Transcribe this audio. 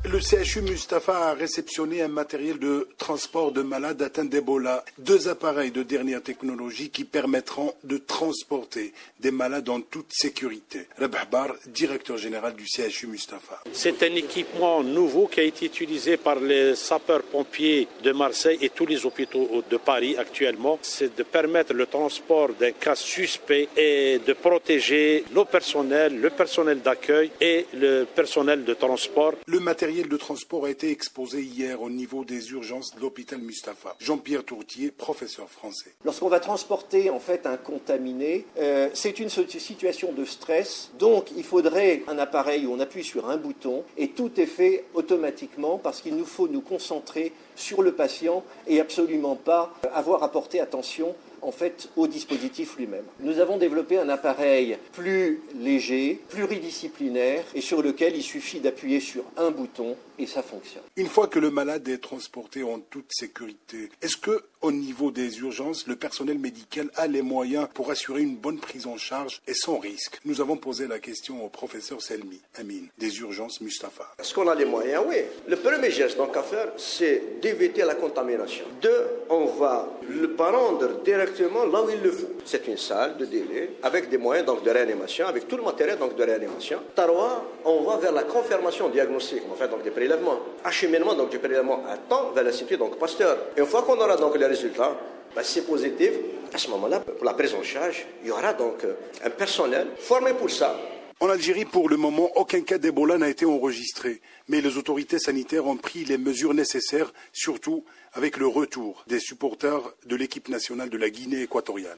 Le CHU Mustapha a réceptionné un matériel de transport de malades atteints d'Ebola. 2 appareils de dernière technologie qui permettront de transporter des malades en toute sécurité. Rabah Bar, directeur général du CHU Mustapha. C'est un équipement nouveau qui a été utilisé par les sapeurs-pompiers de Marseille et tous les hôpitaux de Paris actuellement. C'est de permettre le transport d'un cas suspect et de protéger nos personnels, le personnel d'accueil et le personnel de transport. Le matériel de transport a été exposé hier au niveau des urgences de l'hôpital Mustapha. Jean-Pierre Tourtier, professeur français. Lorsqu'on va transporter en fait un contaminé, c'est une situation de stress. Donc il faudrait un appareil où on appuie sur un bouton et tout est fait automatiquement parce qu'il nous faut nous concentrer sur le patient et absolument pas avoir à porter attention en fait au dispositif lui-même. Nous avons développé un appareil plus léger, pluridisciplinaire et sur lequel il suffit d'appuyer sur un bouton et ça fonctionne. Une fois que le malade est transporté en toute sécurité, est-ce que au niveau des urgences, le personnel médical a les moyens pour assurer une bonne prise en charge et sans risque? Nous avons posé la question au professeur Selmi Amin des urgences Mustapha. Est-ce qu'on a les moyens? Oui. Le premier geste donc à faire, c'est d'éviter la contamination. 2, on va le rendre directement là où il le faut. C'est une salle de délai avec des moyens donc de réanimation, avec tout le matériel donc de réanimation. 3, on va vers la confirmation diagnostique, on fait donc des prélèvements, acheminement donc du prélèvement à temps vers l'Institut donc Pasteur. Et une fois qu'on aura donc les résultats, c'est positif. À ce moment-là, pour la prise en charge, il y aura donc un personnel formé pour ça. En Algérie, pour le moment, aucun cas d'Ebola n'a été enregistré. Mais les autorités sanitaires ont pris les mesures nécessaires, surtout avec le retour des supporters de l'équipe nationale de la Guinée équatoriale.